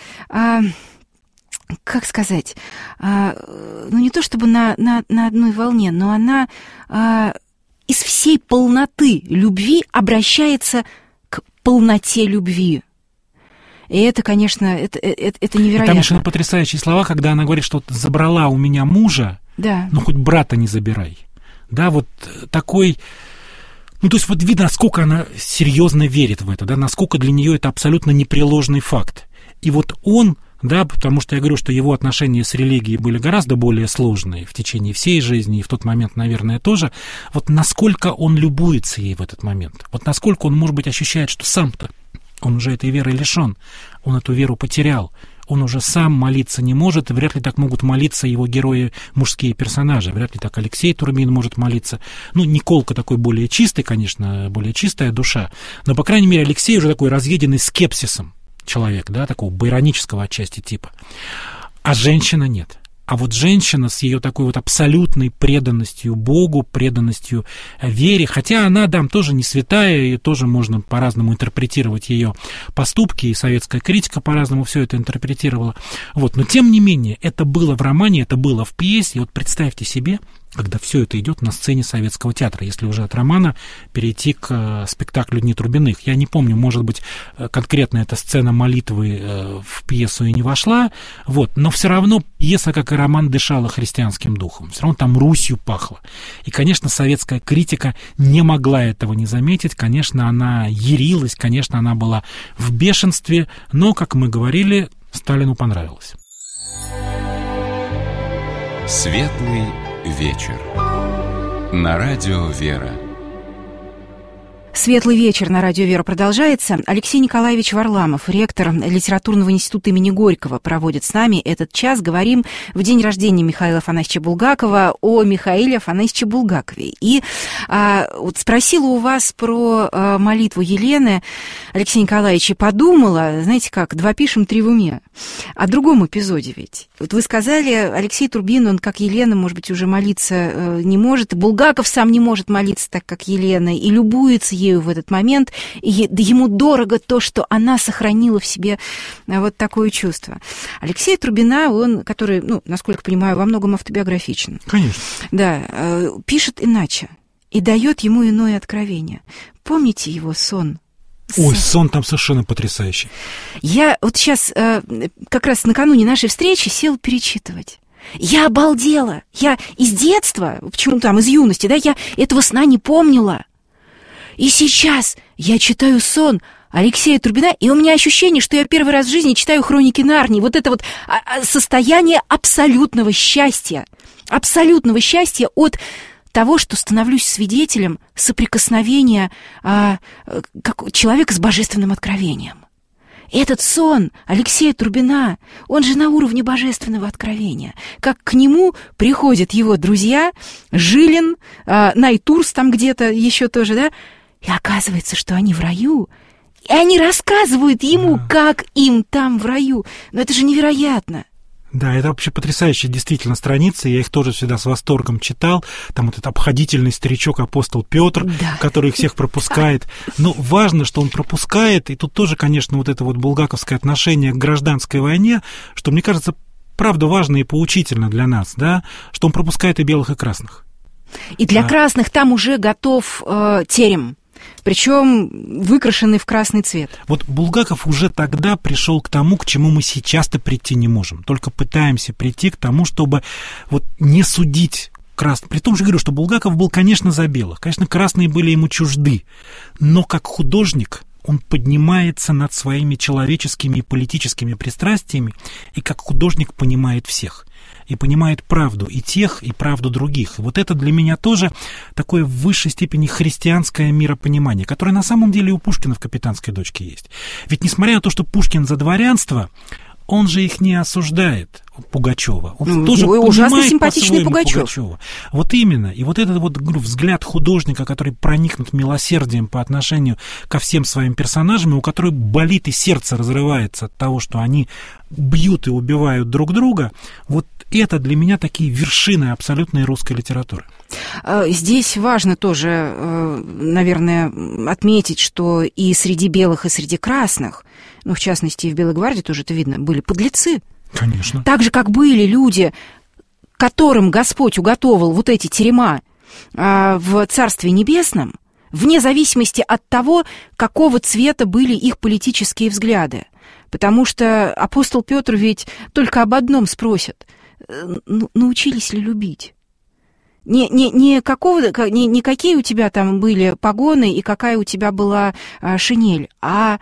как сказать, ну не то чтобы на, на, на одной волне, но она из всей полноты любви обращается к полноте любви. И это, конечно, это, это, это невероятно. И там еще потрясающие слова, когда она говорит, что забрала у меня мужа, да. Ну хоть брата не забирай. Да, вот такой... Ну, то есть вот видно, насколько она серьезно верит в это, да, насколько для нее это абсолютно непреложный факт. И вот он, да, потому что я говорю, что его отношения с религией были гораздо более сложные в течение всей жизни, и в тот момент, наверное, тоже, вот насколько он любуется ей в этот момент, вот насколько он, может быть, ощущает, что сам-то он уже этой веры лишен, он эту веру потерял, он уже сам молиться не может, и вряд ли так могут молиться его герои, мужские персонажи, вряд ли так Алексей Турбин может молиться. Ну, Николка такой более чистый, конечно, более чистая душа, но, по крайней мере, Алексей уже такой разъеденный скепсисом человек, да, такого байронического отчасти типа. А женщина нет. А вот женщина с ее такой вот абсолютной преданностью Богу, преданностью вере, хотя она, да, тоже не святая, и тоже можно по-разному интерпретировать ее поступки, и советская критика по-разному все это интерпретировала. Вот. Но тем не менее, это было в романе, это было в пьесе. И вот представьте себе, когда все это идет на сцене Советского театра, если уже от романа перейти к спектаклю «Дни Турбиных». Я не помню, может быть, конкретно эта сцена молитвы в пьесу и не вошла, вот, но все равно пьеса, как и роман, дышала христианским духом, все равно там Русью пахло. И, конечно, советская критика не могла этого не заметить, конечно, она ярилась, конечно, она была в бешенстве, но, как мы говорили, Сталину понравилось. Светлый вечер. На радио «Вера». Светлый вечер на радио «Вера» продолжается. Алексей Николаевич Варламов, ректор Литературного института имени Горького, проводит с нами этот час. Говорим в день рождения Михаила Афанасьевича Булгакова о Михаиле Афанасьевиче Булгакове. И а, вот спросила у вас про а, молитву Елены, Алексей Николаевич, и подумала, знаете как, два пишем, три в уме. О другом эпизоде ведь. Вот вы сказали, Алексей Турбин, он, как Елена, может быть, уже молиться э, не может, и Булгаков сам не может молиться так, как Елена, и любуется ею в этот момент, и ему дорого то, что она сохранила в себе вот такое чувство. Алексей Турбина, он, который, ну, насколько понимаю, во многом автобиографичен. Конечно. Да, э, пишет иначе и дает ему иное откровение. Помните его сон? Ой, сон там совершенно потрясающий. Я вот сейчас э, как раз накануне нашей встречи сел перечитывать. Я обалдела. Я из детства, почему там, из юности, да, я этого сна не помнила. И сейчас я читаю сон Алексея Турбина, и у меня ощущение, что я первый раз в жизни читаю «Хроники Нарнии». Вот это вот состояние абсолютного счастья. Абсолютного счастья от того, что становлюсь свидетелем соприкосновения а, как человека с божественным откровением. Этот сон Алексея Турбина, он же на уровне божественного откровения. Как к нему приходят его друзья, Жилин, а, Найтурс там где-то еще тоже, да, и оказывается, что они в раю, и они рассказывают ему, да, как им там в раю. Но это же невероятно. Да, это вообще потрясающая действительно страница, я их тоже всегда с восторгом читал. Там вот этот обходительный старичок апостол Петр, да, который их всех пропускает. Но важно, что он пропускает, и тут тоже, конечно, вот это вот булгаковское отношение к гражданской войне, что, мне кажется, правда важно и поучительно для нас, да, что он пропускает и белых, и красных. И для а... красных там уже готов э, терем. Причем выкрашенный в красный цвет. Вот Булгаков уже тогда пришел к тому, к чему мы сейчас-то прийти не можем. Только пытаемся прийти к тому, чтобы вот не судить красных. При том же говорю, что Булгаков был, конечно, за белых. Конечно, красные были ему чужды. Но как художник он поднимается над своими человеческими и политическими пристрастиями, и как художник понимает всех. И понимает правду и тех, и правду других. И вот это для меня тоже такое в высшей степени христианское миропонимание, которое на самом деле у Пушкина в «Капитанской дочке» есть. Ведь несмотря на то, что Пушкин за дворянство, он же их не осуждает, Пугачева. Он ну, тоже ужасно симпатичный Пугачев. Пугачева. Вот именно. И вот этот вот, говорю, взгляд художника, который проникнут милосердием по отношению ко всем своим персонажам, и у которого болит и сердце разрывается от того, что они бьют и убивают друг друга, вот это для меня такие вершины абсолютной русской литературы. Здесь важно тоже, наверное, отметить, что и среди белых, и среди красных, ну, в частности, и в Белой гвардии тоже это видно, были подлецы. Конечно. Так же, как были люди, которым Господь уготовил вот эти терема в Царстве Небесном, вне зависимости от того, какого цвета были их политические взгляды. Потому что апостол Петр ведь только об одном спросит: научились ли любить? Не, не, не, какого, не, не какие у тебя там были погоны и какая у тебя была а, шинель, а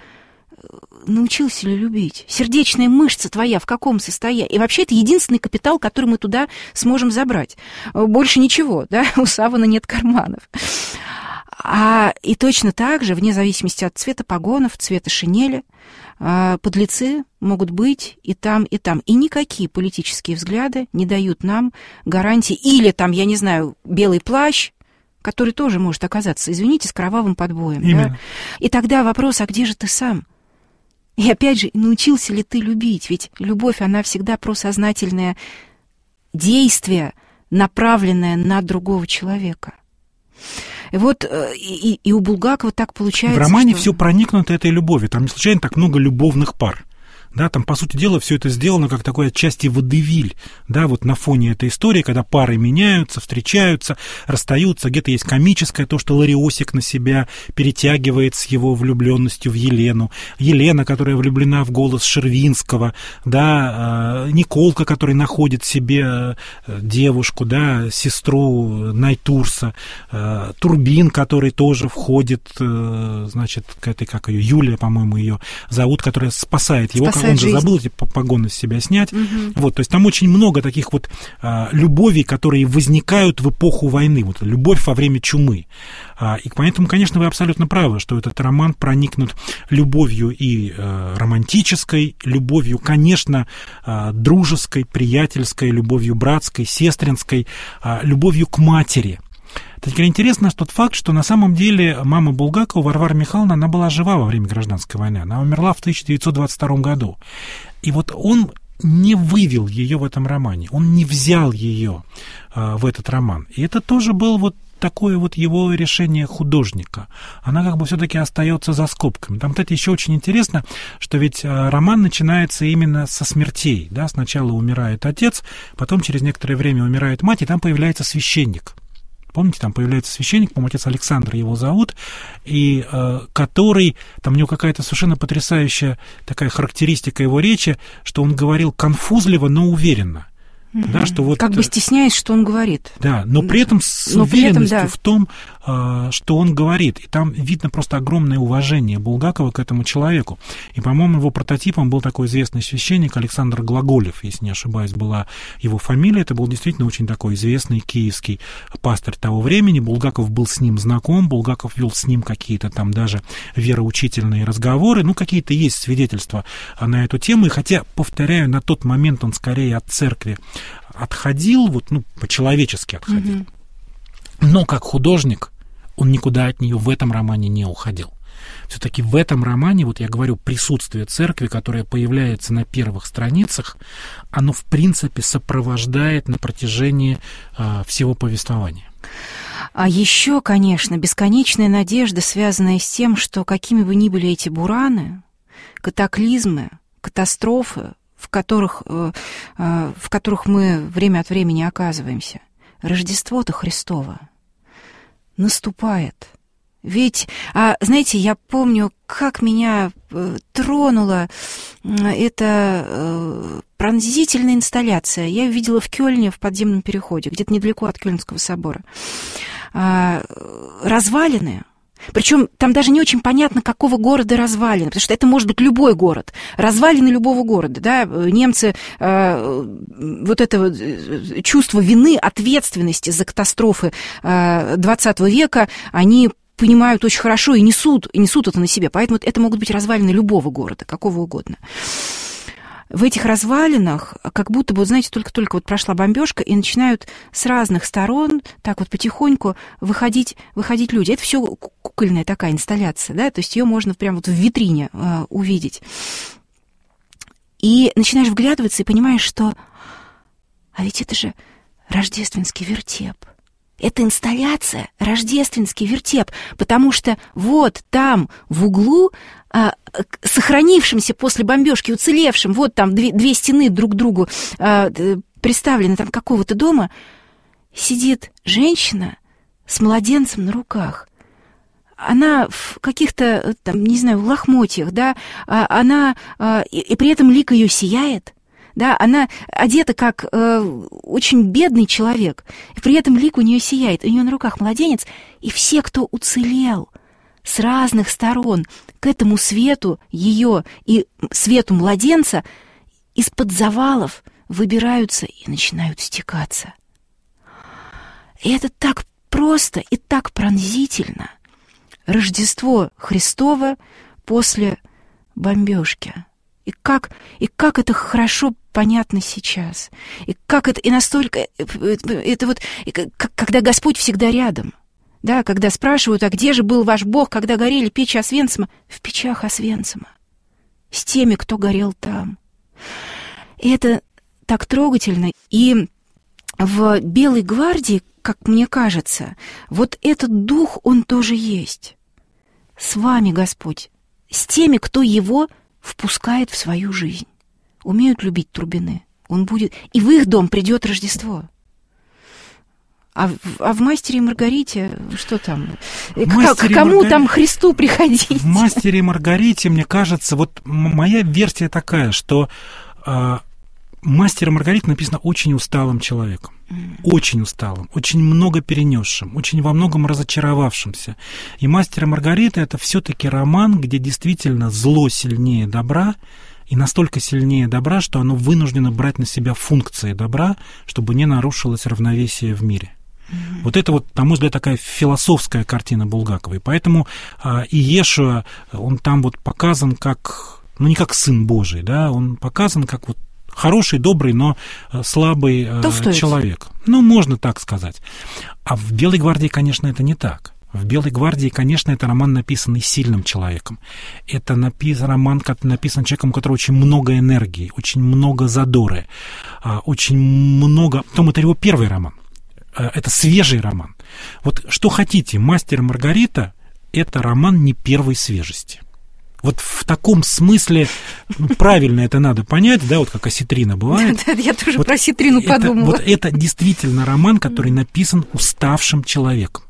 научился ли любить? Сердечная мышца твоя в каком состоянии? И вообще это единственный капитал, который мы туда сможем забрать. Больше ничего, да? У савана нет карманов. А, и точно так же, вне зависимости от цвета погонов, цвета шинели, подлецы могут быть и там, и там. И никакие политические взгляды не дают нам гарантии. Или там, я не знаю, белый плащ, который тоже может оказаться, извините, с кровавым подбоем. Да? И тогда вопрос: а где же ты сам? И опять же, научился ли ты любить? Ведь любовь, она всегда про сознательное действие, направленное на другого человека. И вот и, и у Булгакова так получается. В романе что... все проникнуто этой любовью. Там не случайно так много любовных пар. Да, там, по сути дела, все это сделано как такое отчасти водевиль, да, вот на фоне этой истории, когда пары меняются, встречаются, расстаются, где-то есть комическое, то, что Лариосик на себя перетягивает с его влюбленностью в Елену, Елена, которая влюблена в голос Шервинского, да, Николка, который находит себе девушку, да, сестру Найтурса, Турбин, который тоже входит, значит, к этой, как ее, Юлия, по-моему, ее зовут, которая спасает его, спасает он же жизнь. забыл эти погоны с себя снять. Угу. Вот, то есть там очень много таких вот а, любовей, которые возникают в эпоху войны, вот любовь во время чумы. А, и поэтому, конечно, вы абсолютно правы, что этот роман проникнут любовью и а, романтической, любовью, конечно, а, дружеской, приятельской, любовью братской, сестринской, а, любовью к матери. Теперь интересно тот факт, что на самом деле мама Булгакова, Варвара Михайловна, она была жива во время гражданской войны. Она умерла в тысяча девятьсот двадцать втором году. И вот он не вывел ее в этом романе, он не взял ее а, в этот роман. И это тоже был вот такое вот его решение художника. Она как бы все-таки остается за скобками. Там, кстати, еще очень интересно, что ведь роман начинается именно со смертей. Да? Сначала умирает отец, потом через некоторое время умирает мать, и там появляется священник. Помните, там появляется священник, по-моему, отец Александр его зовут, и э, который, там у него какая-то совершенно потрясающая такая характеристика его речи, что он говорил конфузливо, но уверенно. Mm-hmm. Да, что вот, как бы стесняясь, что он говорит. Да, но при этом с но уверенностью при этом, да. в том, что он говорит. И там видно просто огромное уважение Булгакова к этому человеку. И, по-моему, его прототипом был такой известный священник Александр Глаголев, если не ошибаюсь, была его фамилия. Это был действительно очень такой известный киевский пастырь того времени. Булгаков был с ним знаком, Булгаков вел с ним какие-то там даже вероучительные разговоры. Ну, какие-то есть свидетельства на эту тему. И хотя, повторяю, на тот момент он скорее от церкви отходил, вот, ну, по-человечески отходил. Mm-hmm. Но как художник он никуда от нее в этом романе не уходил. Все-таки в этом романе, вот я говорю, присутствие церкви, которое появляется на первых страницах, оно, в принципе, сопровождает на протяжении а, всего повествования. А еще, конечно, бесконечная надежда, связанная с тем, что какими бы ни были эти бураны, катаклизмы, катастрофы, в которых, в которых мы время от времени оказываемся. Рождество-то Христово наступает. Ведь, а, знаете, я помню, как меня тронула эта пронзительная инсталляция. Я ее видела в Кёльне в подземном переходе, где-то недалеко от Кёльнского собора. Развалины. Причем там даже не очень понятно, какого города развалины, потому что это может быть любой город, развалины любого города, да, немцы э, вот это вот чувство вины, ответственности за катастрофы э, двадцатого века, они понимают очень хорошо и несут, и несут это на себе, поэтому это могут быть развалины любого города, какого угодно. В этих развалинах, как будто бы, знаете, только-только вот прошла бомбежка, и начинают с разных сторон так вот потихоньку выходить, выходить люди. Это все кукольная такая инсталляция, да, то есть ее можно прямо вот в витрине э, увидеть. И начинаешь вглядываться и понимаешь, что а ведь это же рождественский вертеп. Это инсталляция, рождественский вертеп, потому что вот там в углу, а, сохранившимся после бомбежки, уцелевшим, вот там две, две стены друг к другу а, приставлены там какого-то дома, сидит женщина с младенцем на руках. Она в каких-то, там, не знаю, лохмотьях, да, а, она, а, и, и при этом лик ее сияет. Да, она одета как э, очень бедный человек, и при этом лик у нее сияет, у нее на руках младенец, и все, кто уцелел с разных сторон к этому свету ее и свету младенца, из-под завалов выбираются и начинают стекаться. И это так просто и так пронзительно. Рождество Христово после бомбежки. И как, и как это хорошо понятно сейчас. И как это, и настолько, это вот, когда Господь всегда рядом. Да, когда спрашивают, а где же был ваш Бог, когда горели печи Освенцима? В печах Освенцима. С теми, кто горел там. И это так трогательно. И в Белой гвардии, как мне кажется, вот этот дух, он тоже есть. С вами Господь. С теми, кто его впускает в свою жизнь. Умеют любить Трубины. Он будет... И в их дом придет Рождество. А в, а в «Мастере и Маргарите» что там? К, к кому Маргар... там Христу приходить? В «Мастере и Маргарите», мне кажется, вот моя версия такая, что э, «Мастер и Маргарита» написано очень усталым человеком. Mm. Очень усталым, очень много перенесшим, очень во многом разочаровавшимся. И «Мастер и Маргарита» — это все-таки роман, где действительно зло сильнее добра, и настолько сильнее добра, что оно вынуждено брать на себя функции добра, чтобы не нарушилось равновесие в мире. Mm-hmm. Вот это вот, на мой взгляд, такая философская картина Булгакова. И поэтому а, Иешуа, он там вот показан как, ну не как Сын Божий, да, он показан как вот хороший, добрый, но слабый Толстовец. Человек. Ну, можно так сказать. А в «Белой гвардии», конечно, это не так. В «Белой гвардии», конечно, это роман, написанный сильным человеком. Это напис... роман, написан человеком, у которого очень много энергии, очень много задора, очень много... Потом это его первый роман. Это свежий роман. Вот что хотите, «Мастер и Маргарита» — это роман не первой свежести. Вот в таком смысле, ну, правильно это надо понять, да, вот как осетрина бывает. Да, я тоже вот про осетрину это, подумала. Вот это действительно роман, который написан уставшим человеком.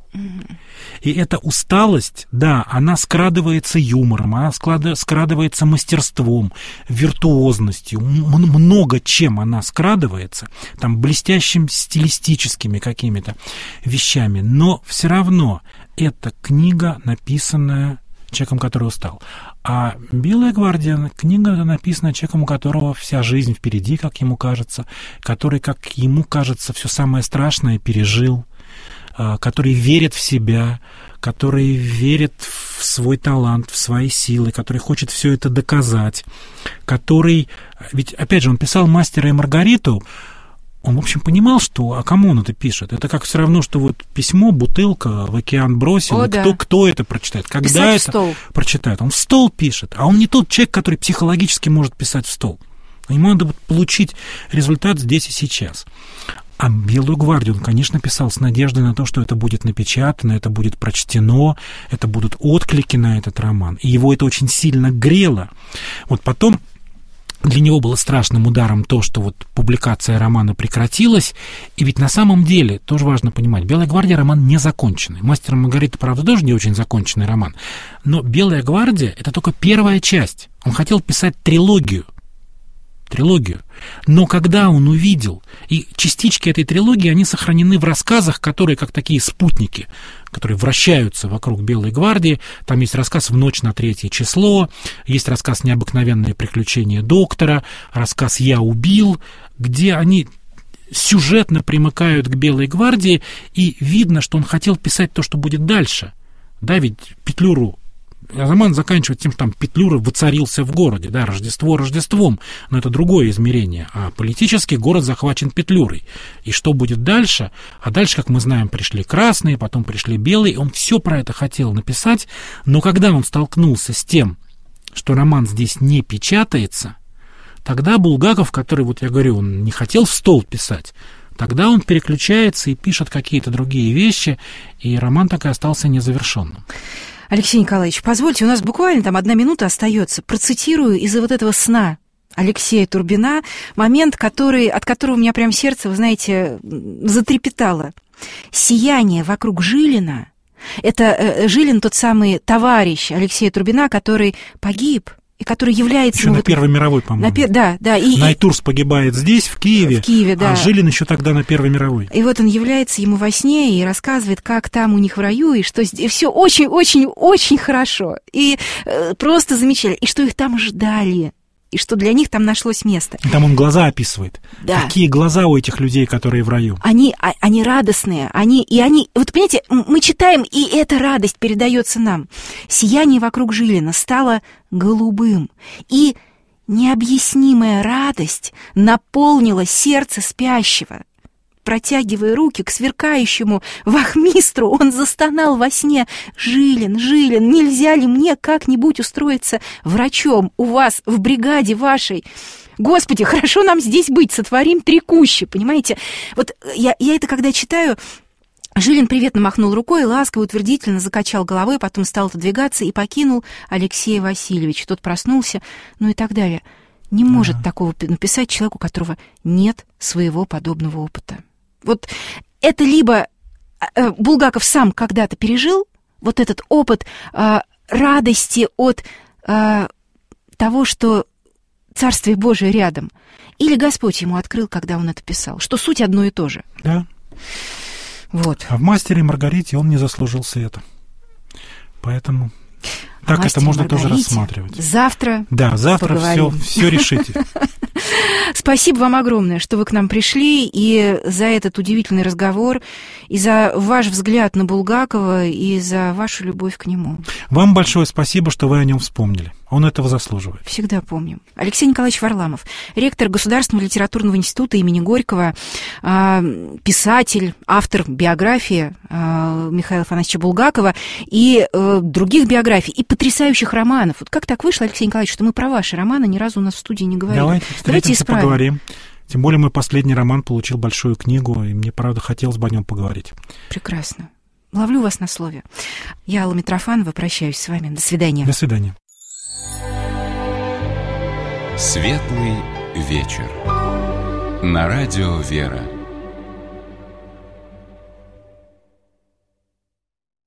И эта усталость, да, она скрадывается юмором, она скрадывается мастерством, виртуозностью, много чем она скрадывается, там, блестящими стилистическими какими-то вещами, но все равно эта книга, написанная человеком, который устал. А «Белая гвардия» — книга, написана человеком, у которого вся жизнь впереди, как ему кажется, который, как ему кажется, все самое страшное пережил, который верит в себя, который верит в свой талант, в свои силы, который хочет все это доказать, который... Ведь, опять же, он писал «Мастера и Маргариту», он, в общем, понимал, что, а кому он это пишет? Это как все равно, что вот письмо, бутылка в океан бросил, О, и да. кто, кто это прочитает? Когда писать это в стол. Прочитает? Он в стол пишет, а он не тот человек, который психологически может писать в стол. Ему надо получить результат здесь и сейчас. А «Белую гвардию» он, конечно, писал с надеждой на то, что это будет напечатано, это будет прочтено, это будут отклики на этот роман. И его это очень сильно грело. Вот потом для него было страшным ударом то, что вот публикация романа прекратилась. И ведь на самом деле, тоже важно понимать, «Белая гвардия» роман не законченный. «Мастер и Маргарита», правда, тоже не очень законченный роман. Но «Белая гвардия» — это только первая часть. Он хотел писать трилогию. трилогию. Но когда он увидел, и частички этой трилогии, они сохранены в рассказах, которые как такие спутники, которые вращаются вокруг «Белой гвардии». Там есть рассказ «В ночь на третье число», есть рассказ «Необыкновенные приключения доктора», рассказ «Я убил», где они сюжетно примыкают к «Белой гвардии», и видно, что он хотел писать то, что будет дальше. Да, ведь Петлюру роман заканчивается тем, что там Петлюра воцарился в городе, да, Рождество Рождеством, но это другое измерение, а политически город захвачен Петлюрой. И что будет дальше? А дальше, как мы знаем, пришли красные, потом пришли белые, он все про это хотел написать, но когда он столкнулся с тем, что роман здесь не печатается, тогда Булгаков, который, вот я говорю, он не хотел в стол писать, тогда он переключается и пишет какие-то другие вещи, и роман так и остался незавершенным. Алексей Николаевич, позвольте, у нас буквально там одна минута остается. Процитирую из-за вот этого сна Алексея Турбина момент, который, от которого у меня прям сердце, вы знаете, затрепетало. «Сияние вокруг Жилина» — это э, Жилин, тот самый товарищ Алексея Турбина, который погиб, и который является... Еще ну, на вот, Первой мировой, по-моему. На, да, да. И, Найтурс погибает здесь, в Киеве, в Киеве, да. А Жилин еще тогда на Первой мировой. И вот он является ему во сне и рассказывает, как там у них в раю, и что здесь все очень-очень-очень хорошо. И э, просто замечательно. И что их там ждали. И что для них там нашлось место. И там он глаза описывает. Да. Какие глаза у этих людей, которые в раю. Они, а, они радостные, они, и они, вот понимаете, мы читаем, и эта радость передается нам. Сияние вокруг Жилина стало голубым, и необъяснимая радость наполнила сердце спящего. Протягивая руки к сверкающему вахмистру, он застонал во сне: «Жилин, Жилин, нельзя ли мне как-нибудь устроиться врачом у вас в бригаде вашей? Господи, хорошо нам здесь быть, сотворим три кущи», понимаете? Вот я, я это когда читаю, Жилин приветно махнул рукой, ласково, утвердительно закачал головой, потом стал отодвигаться и покинул Алексея Васильевича. Тот проснулся, ну и так далее. Не может да. такого написать человек, у которого нет своего подобного опыта. Вот это либо э, Булгаков сам когда-то пережил, вот этот опыт э, радости от э, того, что Царствие Божие рядом, или Господь ему открыл, когда он это писал, что суть одно и то же. Да. Вот. А в «Мастере и Маргарите» он не заслужил света. Поэтому Так Мастер это можно Маргарите. тоже рассматривать. Завтра Да, завтра все, поговорим. все решите. Спасибо вам огромное, что вы к нам пришли, и за этот удивительный разговор, и за ваш взгляд на Булгакова, и за вашу любовь к нему. Вам большое спасибо, что вы о нем вспомнили. Он этого заслуживает. Всегда помним. Алексей Николаевич Варламов, ректор Государственного литературного института имени Горького, писатель, автор биографии Михаила Афанасьевича Булгакова и других биографий, и потрясающих романов. Вот как так вышло, Алексей Николаевич, что мы про ваши романы ни разу у нас в студии не говорили? Давайте встретимся, поговорим. Тем более мой последний роман получил большую книгу, и мне, правда, хотелось бы о нем поговорить. Прекрасно. Ловлю вас на слове. Я, Алла Митрофанова, прощаюсь с вами. До свидания. До свидания. Светлый вечер. На радио «Вера».